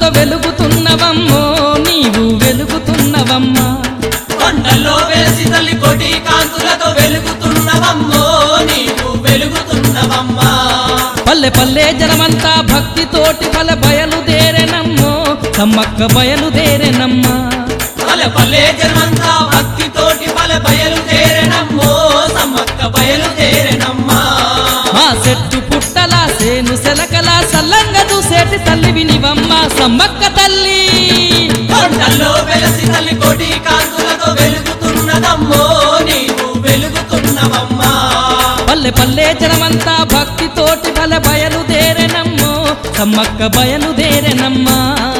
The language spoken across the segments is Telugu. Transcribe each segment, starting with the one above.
వెలుగుతున్నవమ్మో నీవు వెలుగుతున్నవమ్మా కొండల్లో వెలసి తల్లి కోటి కాంతులతో వెలుగుతున్నవమ్మో నీవు వెలుగుతున్నవమ్మా పల్లె పల్లె జనమంతా భక్తితోటి పల్లె బయలుదేరెనమ్మో సమ్మక్క బయలుదేరెనమ్మా పల్లె పల్లె జనమంతా భక్తితోటి పల్లె బయలుదేరెనమ్మో సమ్మక్క బయలుదేరెనమ్మా మా చెట్టు పుట్టల సేను సెలకల సల్లంగా చూసేటి తల్లి వినివమ్మ సమ్మక్క తల్లి కొండల్లో వెలసి తల్లి కోటి కాంతులతో వెలుగుతున్నదమ్మో నీవు వెలుగుతున్నవమ్మా పల్లె పల్లె జనమంతా భక్తితోటి పల్లె బయలుదేరెనమ్మో సమ్మక్క బయలుదేరెనమ్మా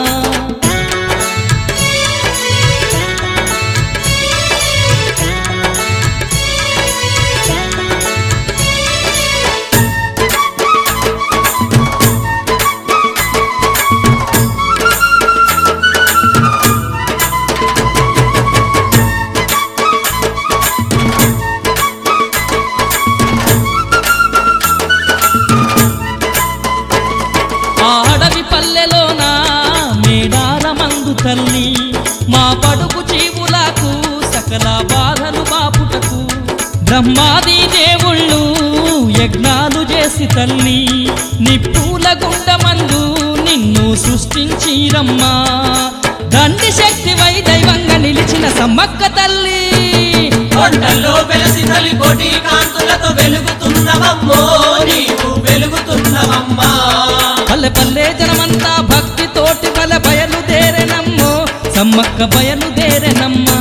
ఆడవి పల్లెలోన మేడాల మందు తల్లి మా పడుకు జీవులకు సకల బాధలు బాపుటకు బ్రహ్మాది దేవుళ్ళు యజ్ఞాలు చేసి తల్లి నిప్పుల గుండమందు నిన్ను సృష్టించిరమ్మా దండి శక్తివై దైవంగా నిలిచిన సమ్మక్క తల్లి కొండల్లో వెలసి తల్లి కోటి కాంతులతో వెలుగుతున్నవమ్మో నీవు వెలుగుతున్నవమ్మా పల్లె పల్లె జనమంతా భక్తితోటి పల్లె బయలుదేరెనమ్మో సమ్మక్క బయలుదేరెనమ్మా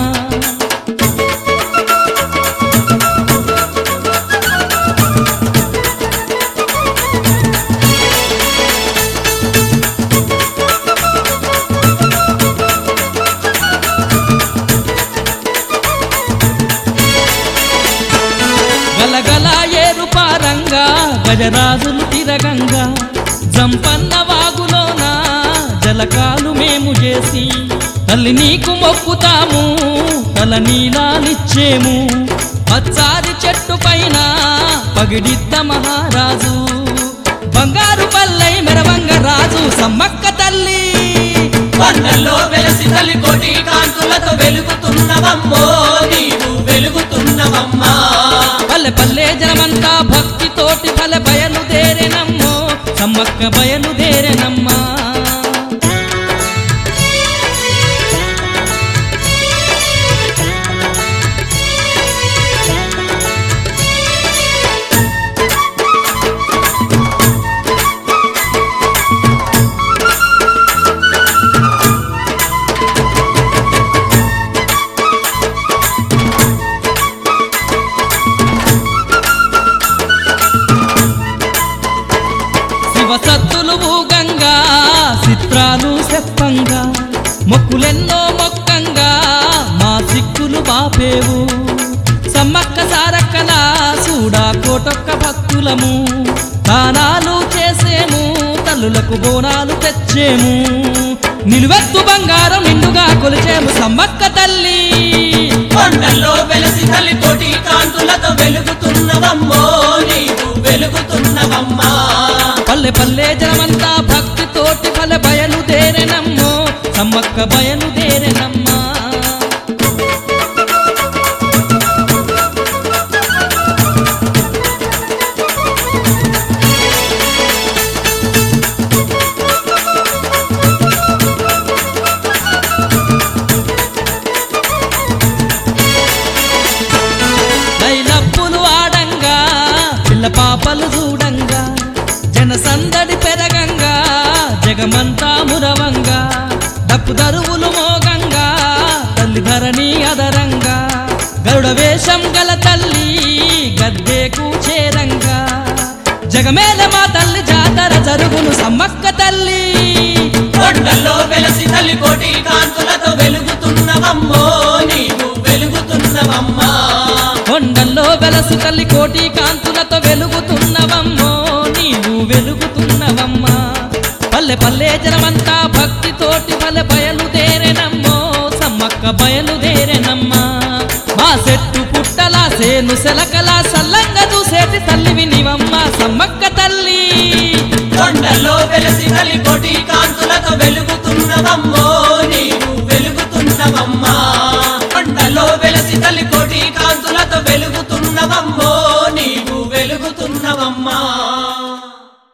గలగల ఏరుపారంగా గజరాజులు తిరగంగా జంపన్న వాగులోన జలకాలు మేము చేసి తల్లి నీకు మొక్కుతాము తల నీలాలిచ్చేము పచ్చారి చెట్టు పైన పగిడిద్ద మహారాజు బంగారు పల్లై మెరవంగ రాజు సమ్మక్క తల్లి కొండల్లో వెలసి తల్లి కోటి కాంతులతో వెలుగుతున్నవమ్మో నీవు వెలుగుతున్నవమ్మా పల్లె పల్లె జనమంతా భక్తితోటి పల్లె బయలుదేరెనమ్మో సమ్మక్క బయలుదేరెనమ్మా శివసత్తులు ఊగంగా చిత్రాలు చెప్పంగా మొక్కులెన్నో మొక్కంగా మా సిక్కులు బాపేవు సమ్మక్క సారక్కల చూడా కోటొక్క భక్తులము దానాలు చేసేము తల్లులకు బోనాలు తెచ్చేము నిలువెత్తు బంగారం నిండుగా కొలిచేము సమ్మక్క తల్లి కొండల్లో వెలసి తల్లి కోటి కాంతులతో వెలుగుతున్నవమ్మో నీవు వెలుగుతున్నవమ్మా పల్లె పల్లె జనమంతా భక్తితోటి పల్లె బయలుదేరెనమ్మో సమ్మక్క బయలుదేరెనమ్మా లైలప్పులు ఆడంగా పిల్ల పాపలు చూడంగా జన సందడి పెరగంగా జగమంతా మురవంగా డప్పు దరువులు మోగంగా తల్లి ధరణి అదరంగా గరుడ వేషం గల తల్లి గద్దెకు చేరంగా జగమేల మా తల్లి జాతర జరుగును సమ్మక్క తల్లి కొండల్లో వెలసి తల్లి కోటి కాంతులతో వెలుగుతున్నవమ్మో నీవు వెలుగుతున్నవమ్మా కొండల్లో వెలసి తల్లి కోటి కాంతులతో వెలుగుతున్నవమ్మో నీవు వెలుగుతున్నవమ్మా పల్లె పల్లె జనమంతా భక్తితోటి పల్లె బయలుదేరెనమ్మో సమ్మక్క బయలుదేరెనమ్మా మా చెట్టు పుట్టల సేను సెలకల సల్లంగా చూసేటి తల్లి వినివమ్మ సమ్మక్క తల్లి కొండల్లో వెలసి తల్లి కోటి కాంతులతో వెలుగుతున్న వెలుగుతున్నవమ్మో నీవు వెలుగుతున్నవమ్మా